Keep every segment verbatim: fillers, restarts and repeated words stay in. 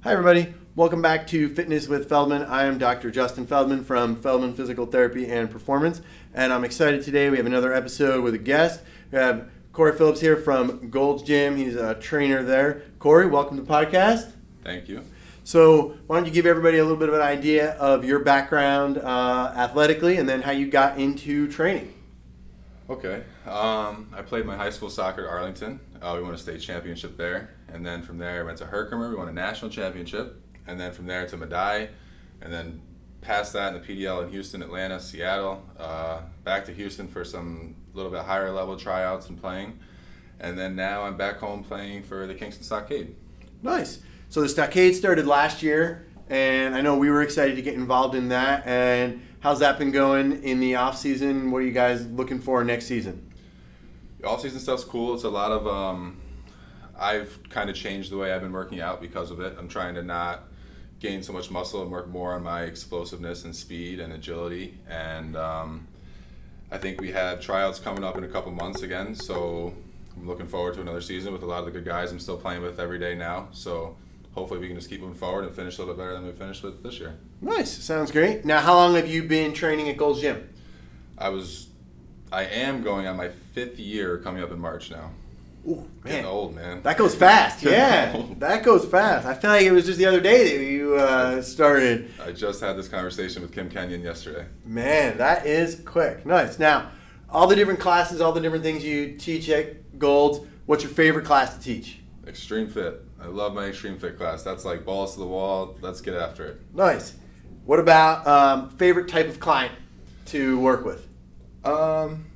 Hi everybody, welcome back to Fitness with Feldman. I am Doctor Justin Feldman from Feldman Physical Therapy and Performance, and I'm excited today. We have another episode with a guest. We have Corey Phillips here from Gold's Gym. He's a trainer there. Corey, welcome to the podcast. Thank you. So why don't you give everybody a little bit of an idea of your background uh, athletically and then how you got into training. Okay. Um, I played my high school soccer at Arlington. Uh, we won a state championship there. And then from there I went to Herkimer. We won a national championship. And then from there to Medaille. And then past that in the P D L in Houston, Atlanta, Seattle. Uh, back to Houston for some little bit higher level tryouts and playing. And then now I'm back home playing for the Kingston Stockade. Nice. So the Stockade started last year, and I know we were excited to get involved in that. And how's that been going in the off season? What are you guys looking for next season? The off season stuff's cool. It's a lot of um, I've kind of changed the way I've been working out because of it. I'm trying to not gain so much muscle and work more on my explosiveness and speed and agility. And um, I think we have tryouts coming up in a couple months again. So I'm looking forward to another season with a lot of the good guys I'm still playing with every day now. So hopefully we can just keep moving forward and finish a little bit better than we finished with this year. Nice. Sounds great. Now, how long have you been training at Gold's Gym? I was, I am going on my fifth year coming up in March now. Ooh, man. Getting old, man. That goes fast. Getting Yeah, old. that goes fast. I feel like it was just the other day that you uh, started. I just had this conversation with Kim Kenyon yesterday. Man, that is quick. Nice. Now, all the different classes, all the different things you teach at Gold's, what's your favorite class to teach? Extreme Fit. I love my Extreme Fit class. That's like balls to the wall. Let's get after it. Nice. What about um, favorite type of client to work with? Um,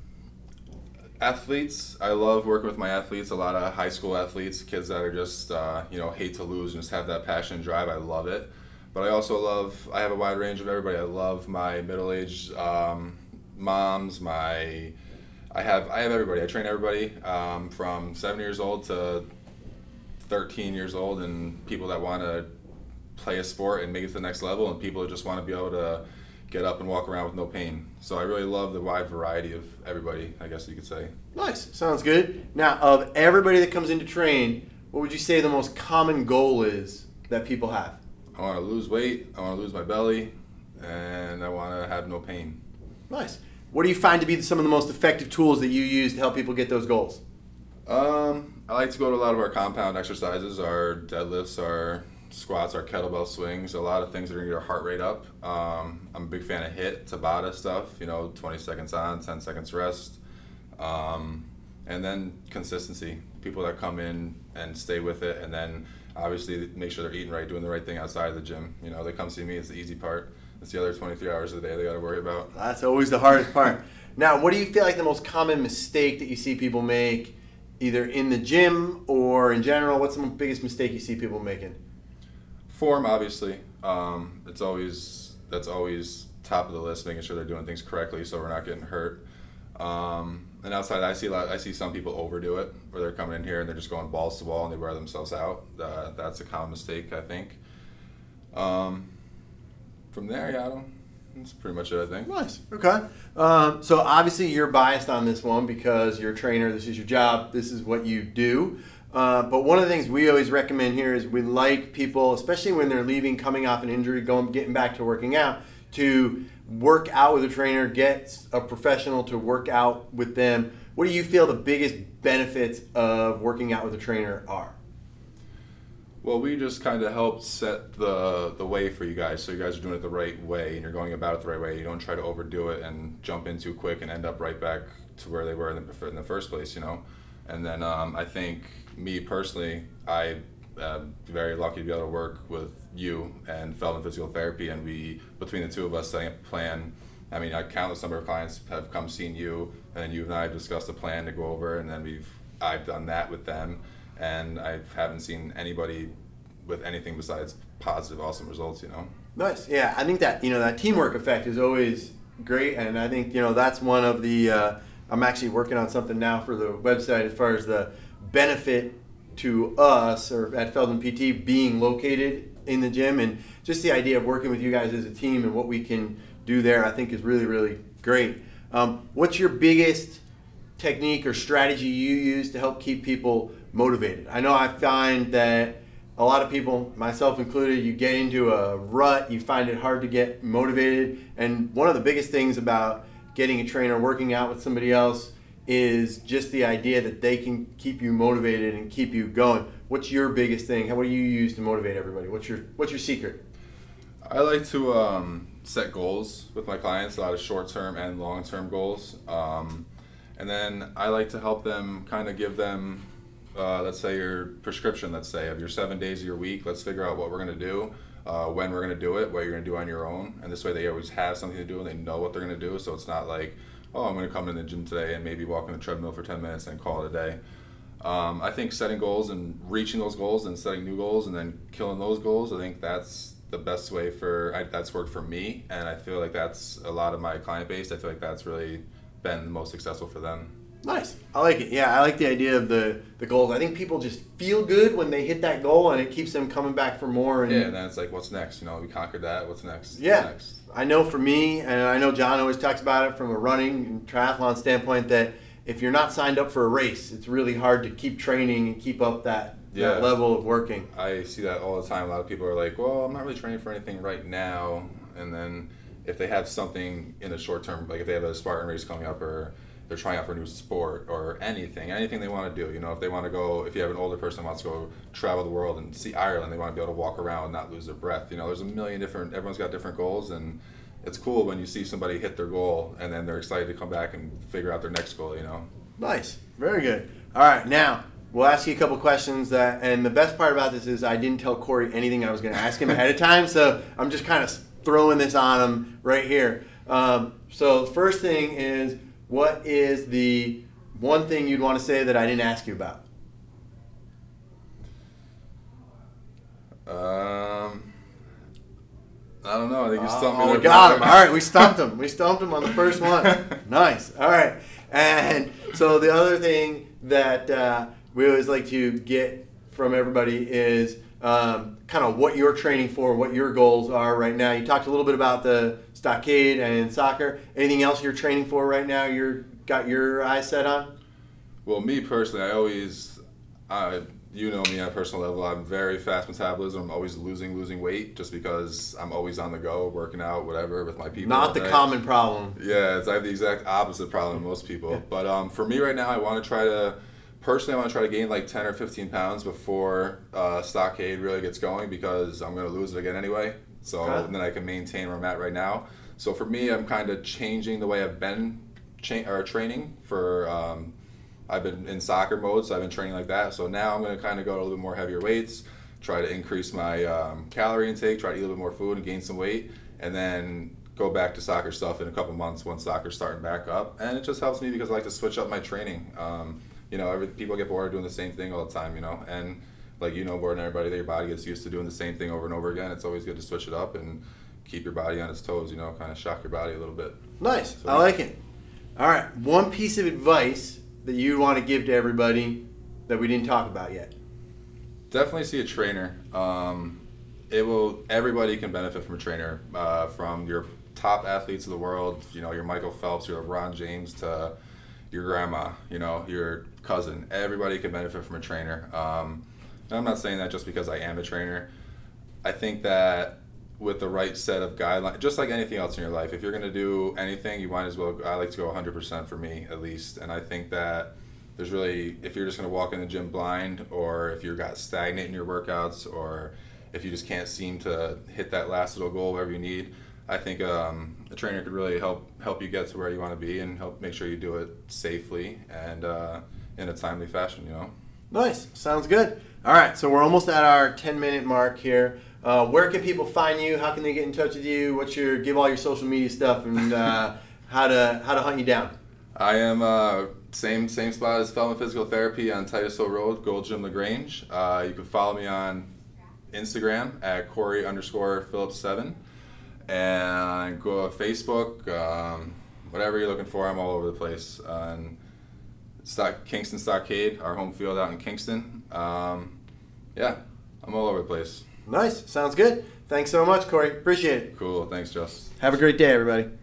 athletes. I love working with my athletes. A lot of high school athletes, kids that are just uh, you know hate to lose and just have that passion and drive. I love it. But I also love. I have a wide range of everybody. I love my middle-aged um, moms. My I have I have everybody. I train everybody um, from seven years old to thirteen years old, and people that want to play a sport and make it to the next level, and people that just want to be able to get up and walk around with no pain. So I really love the wide variety of everybody, I guess you could say. Nice. Sounds good. Now, of everybody that comes in to train, what would you say the most common goal is that people have? I want to lose weight, I want to lose my belly, and I want to have no pain. Nice. What do you find to be some of the most effective tools that you use to help people get those goals? Um, I like to go to a lot of our compound exercises, our deadlifts, our squats, our kettlebell swings, a lot of things that are going to get our heart rate up. Um, I'm a big fan of HIIT, Tabata stuff, you know, twenty seconds on, ten seconds rest. Um, and then consistency, people that come in and stay with it, and then obviously make sure they're eating right, doing the right thing outside of the gym. You know, they come see me, it's the easy part. It's the other twenty-three hours of the day they got to worry about. That's always the hardest part. Now, what do you feel like the most common mistake that you see people make, either in the gym or in general? What's the biggest mistake you see people making? Form, obviously. Um, it's always that's always top of the list, making sure they're doing things correctly so we're not getting hurt. Um, and outside, I see a lot. I see some people overdo it, where they're coming in here and they're just going balls to wall and they wear themselves out. Uh, that's a common mistake, I think. Um, from there, yeah, I don't. That's pretty much it, I think. Nice. Okay. Um, so obviously you're biased on this one because you're a trainer. This is your job. This is what you do. Uh, but one of the things we always recommend here is we like people, especially when they're leaving, coming off an injury, going, getting back to working out, to work out with a trainer, get a professional to work out with them. What do you feel the biggest benefits of working out with a trainer are? Well, we just kind of helped set the the way for you guys, so you guys are doing it the right way, and you're going about it the right way. You don't try to overdo it and jump in too quick and end up right back to where they were in the, in the first place, you know. And then um, I think me personally, I am very lucky to be able to work with you and Feldman Physical Therapy, and we, between the two of us, setting up a plan. I mean, a countless number of clients have come seen you, and then you and I have discussed a plan to go over, and then we've I've done that with them. And I haven't seen anybody with anything besides positive, awesome results, you know. Nice. Yeah, I think that, you know, that teamwork effect is always great, and I think, you know, that's one of the, uh, I'm actually working on something now for the website as far as the benefit to us, or at Feldman P T, being located in the gym, and just the idea of working with you guys as a team and what we can do there, I think is really, really great. Um, what's your biggest technique or strategy you use to help keep people motivated? I know I find that a lot of people, myself included, you get into a rut, you find it hard to get motivated. And one of the biggest things about getting a trainer, working out with somebody else, is just the idea that they can keep you motivated and keep you going. What's your biggest thing? How, what do you use to motivate everybody? What's your What's your secret? I like to um, set goals with my clients, a lot of short-term and long-term goals. Um, and then I like to help them, kind of give them, uh, let's say your prescription, let's say, of your seven days of your week. Let's figure out what we're going to do, uh, when we're going to do it, what you're going to do on your own. And this way they always have something to do and they know what they're going to do. So it's not like, oh, I'm going to come in the gym today and maybe walk on the treadmill for ten minutes and call it a day. Um, I think setting goals and reaching those goals and setting new goals and then killing those goals, I think that's the best way for, I, that's worked for me, and I feel like that's a lot of my client base. I feel like that's really been the most successful for them. Nice. I like it. Yeah, I like the idea of the, the goals. I think people just feel good when they hit that goal, and it keeps them coming back for more. And yeah, and then it's like, what's next? You know, we conquered that. What's next? Yeah. What's next? I know for me, and I know John always talks about it from a running and triathlon standpoint, that if you're not signed up for a race, it's really hard to keep training and keep up that, yeah. that level of working. I see that all the time. A lot of people are like, well, I'm not really training for anything right now. And then if they have something in the short term, like if they have a Spartan race coming up, or they're trying out for a new sport or anything, anything they want to do, you know, if they want to go, if you have an older person who wants to go travel the world and see Ireland, they want to be able to walk around and not lose their breath. You know, there's a million different, everyone's got different goals, and it's cool when you see somebody hit their goal and then they're excited to come back and figure out their next goal, you know. Nice. Very good. All right, now we'll ask you a couple questions. That, and the best part about this is I didn't tell Corey anything I was going to ask him ahead of time, so I'm just kind of throwing this on him right here. Um, so the first thing is, what is the one thing you'd want to say that I didn't ask you about? Um, I don't know. I think you stumped me. Oh, there. we got him. All right, we stumped him. We stumped him on the first one. Nice. All right. And so the other thing that uh, we always like to get from everybody is um, kind of what you're training for, what your goals are right now. You talked a little bit about the Stockade and soccer. Anything else you're training for right now you're got your eyes set on? Well, me personally, I always, I, you know me on a personal level, I'm very fast metabolism. I'm always losing, losing weight just because I'm always on the go, working out, whatever, with my people. Not the common problem. Yeah, it's, I have the exact opposite problem than most people. But um, for me right now, I want to try to, personally, I want to try to gain like ten or fifteen pounds before uh, Stockade really gets going, because I'm going to lose it again anyway. So okay. Then I can maintain where I'm at right now. So for me, I'm kind of changing the way I've been cha- or training for, um, I've been in soccer mode, so I've been training like that. So now I'm going to kind of go to a little bit more heavier weights, try to increase my um, calorie intake, try to eat a little bit more food and gain some weight, and then go back to soccer stuff in a couple months once soccer's starting back up. And it just helps me because I like to switch up my training. Um, you know, every, people get bored of doing the same thing all the time, you know, and like you know more than everybody, that your body gets used to doing the same thing over and over again. It's always good to switch it up and keep your body on its toes, you know, kind of shock your body a little bit. Nice. So, I like it. All right. One piece of advice that you'd want to give to everybody that we didn't talk about yet? Definitely see a trainer. Um, it will. Everybody can benefit from a trainer, uh, from your top athletes of the world, you know, your Michael Phelps, your LeBron James, to your grandma, you know, your cousin. Everybody can benefit from a trainer. Um, and I'm not saying that just because I am a trainer. I think that with the right set of guidelines, just like anything else in your life, if you're going to do anything, you might as well, I like to go one hundred percent for me, at least. And I think that there's really, if you're just going to walk in the gym blind, or if you've got stagnant in your workouts, or if you just can't seem to hit that last little goal wherever you need, I think um, a trainer could really help help you get to where you want to be and help make sure you do it safely and uh, in a timely fashion, you know? Nice. Sounds good. All right, so we're almost at our ten minute mark here. Uh, where can people find you? How can they get in touch with you? What's your, give all your social media stuff, and uh, how to how to hunt you down? I am uh, same same spot as Feldman Physical Therapy on Titus Hill Road, Gold Gym LaGrange. Uh, you can follow me on Instagram at Corey underscore Phillips seven, and go to Facebook. Um, whatever you're looking for, I'm all over the place. On Stock, Kingston Stockade, our home field out in Kingston. Um, yeah, I'm all over the place. Nice. Sounds good. Thanks so much, Corey. Appreciate it. Cool. Thanks, Just. Have a great day, everybody.